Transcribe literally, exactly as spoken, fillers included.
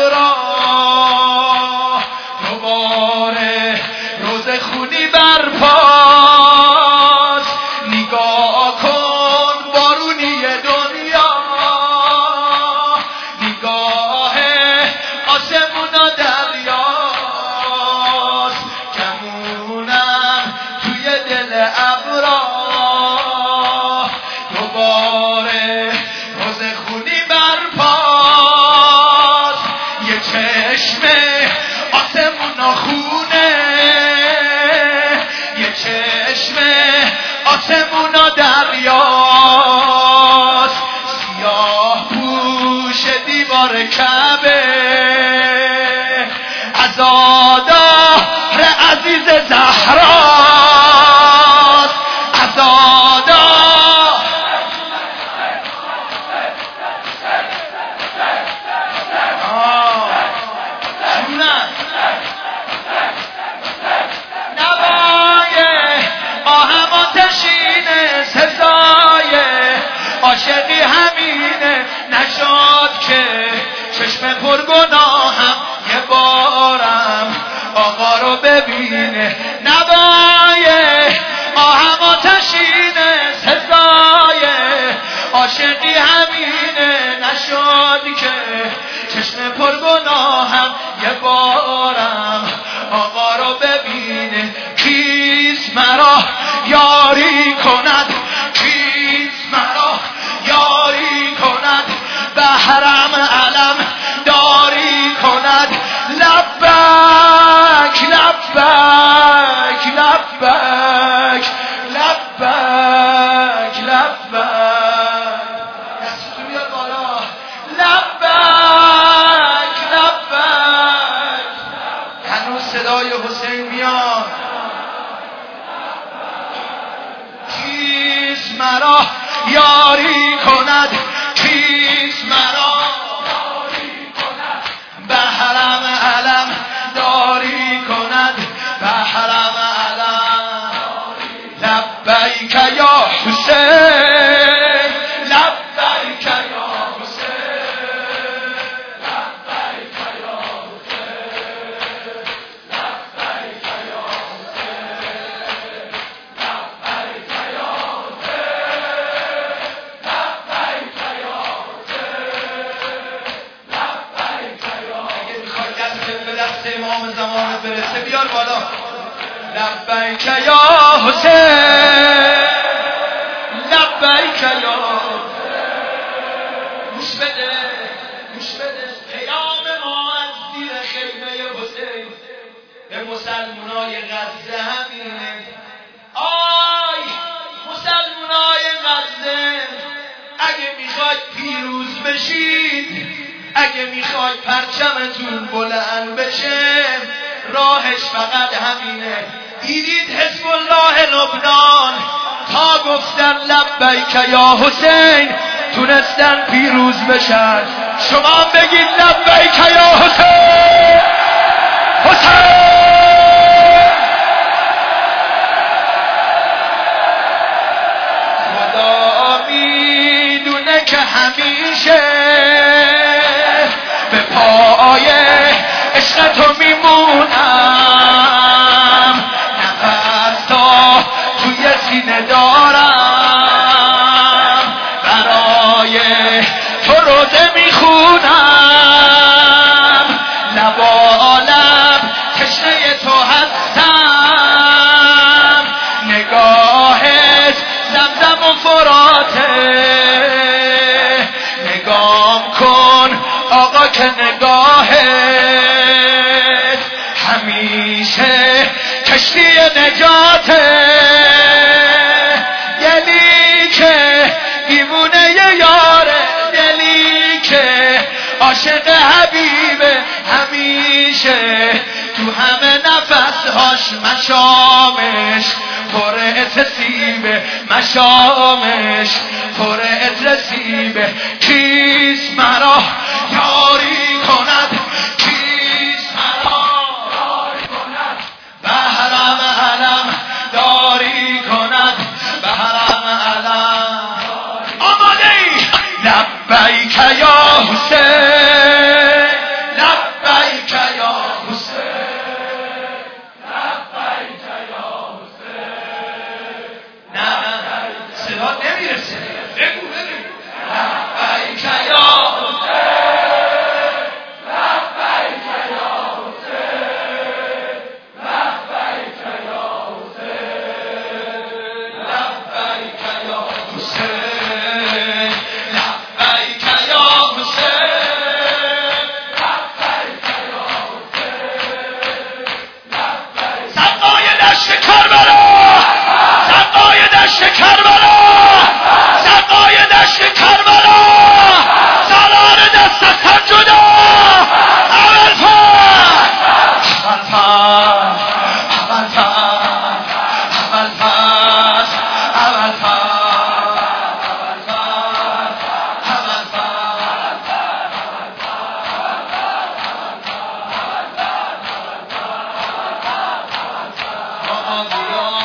ابرا دوباره روز خونی برپاست نگاه کن بارونی دنیا نگاه آسمون و دریاست کمونم توی دل ابرا دوباره روز خونی برپاست یه چشم آسمون و خونه یه چشم آسمون و دریاست سیاه پوش دیوار کعبه عزادار عزیز زهراست عزادار نوای آهم آتشینه سزای عاشقی همینه نشد که چشم پرگناهم یه بارم آقا رو ببینه نوای آهم آتشینه سزای عاشقی همینه نشد که چشم پرگناهم یه بارم آقا رو ببینه کیست مرا یاری کند کیست مرا یاری کند بحرم علم داری کند لبک لبک لبک لبک لبک دستتو بیار بالا لبک لبک هنوز صدای حسین میاد کیست مرا یاری کند کیست مرا یاری کند بحرم علم داری کند بحرم علم لبیک یا حسین لبیک یا حسین لبیک یا حسین لبیک یا حسین لبیک یا امام زمان برسه بیار بالا لبیک یا حسین لبیک یا گوش بده گوش بده پیام ما از زیر خیمه حسین به مسلمانای غزه همینه آی مسلمانای غزه اگه میخواید پیروز بشید اگه میخوای پرچمتون بلند بشه راهش فقط همینه دیدید حزب الله لبنان تا گفتن لبیک یا حسین تونستن پیروز بشن شما بگید لبیک یا حسین حسین خدا میدونه که همیشه به پای عشق تو میمونم نفس تا توی سینه دارم برای تو روزه میخونم لبالم تشنه تو هستم نگاهت زمزم و فراته نگام کن آقا که نگاهت همیشه کشتی نجاته دلی که دیوونه یاره دلی که عاشق حبیبه همیشه تو همه نفسهاش مشامش پر عطر سیبه مشامش پر عطر سیبه کیست مرا یاری کند کیست مرا یاری کند بحرم علم داری کند بحرم علم آماده ای لبیک یا حسین لبیک کربلا، سقای دشت کربلا، سالار دست سجدا. اول پس اول پس اول پس اول پس اول پس